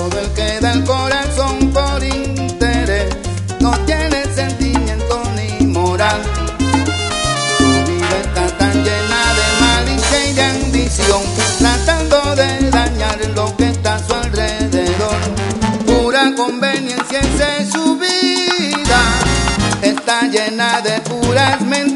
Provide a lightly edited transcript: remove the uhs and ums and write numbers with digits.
todo el que da el corazón por interés no tiene sentimiento ni moral. Tu vida está tan llena de malicia y de ambición, tratando de dañar lo que está a su alrededor. Pura conveniencia esa es su vida, está llena de puras mentiras.